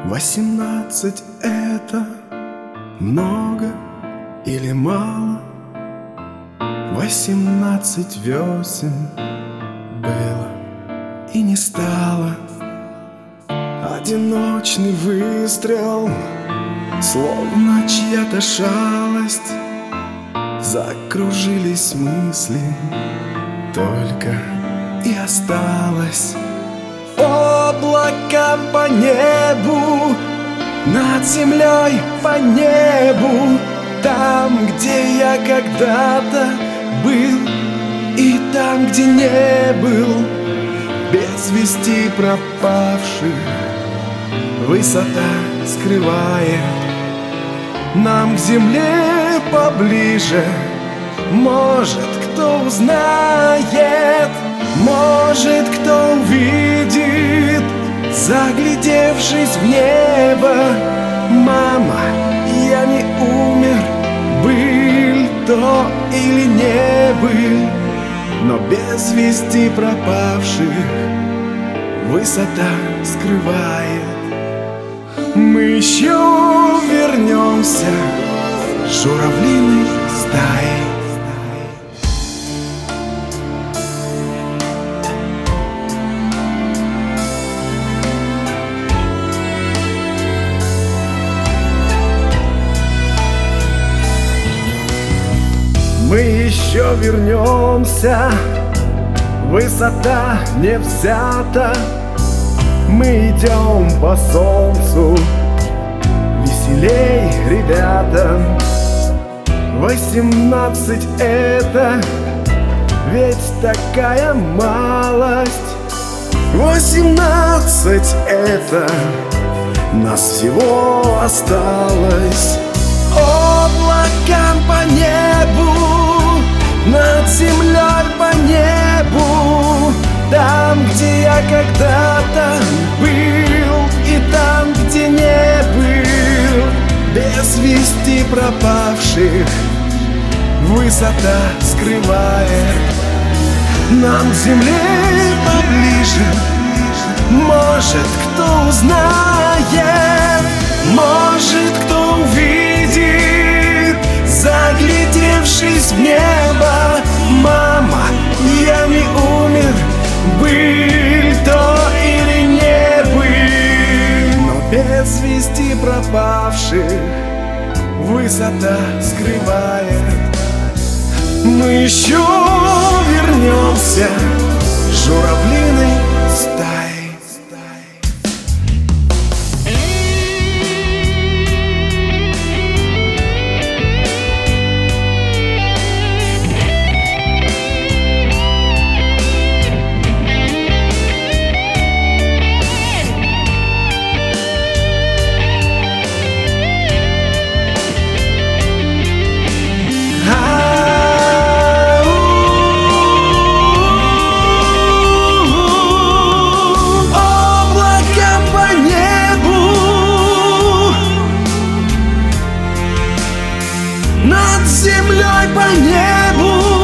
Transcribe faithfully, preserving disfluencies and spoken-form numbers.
Восемнадцать — это много или мало? Восемнадцать весен было и не стало. Одиночный выстрел, словно чья-то шалость. Закружились мысли, только и осталось облака по небу, над землей по небу. Там, где я когда-то был, и там, где не был, без вести пропавших. Высота скрывает нам к земле поближе. Может, кто узнает, может, кто увидит, заглядевшись в небо. Мама, я не умер, был то или не был, но без вести пропавших высота скрывает. Мы еще вернемся журавлиной стаей. Мы еще вернемся, высота не взята. Мы идем по солнцу, веселей, ребята. Восемнадцать — это ведь такая малость. Восемнадцать — это нас всего осталось. Облакам по небу, над землей по небу. Там, где я когда-то был, и там, где не был, без вести пропавших высота скрывает нам к земле поближе. Может, кто узнает, может, кто увидит, заглядевшись в небо. Мама, я не умер, был то или не был, но без вести пропавших высота скрывает. Мы еще вернемся журавлиной стаей. Над землей по небу.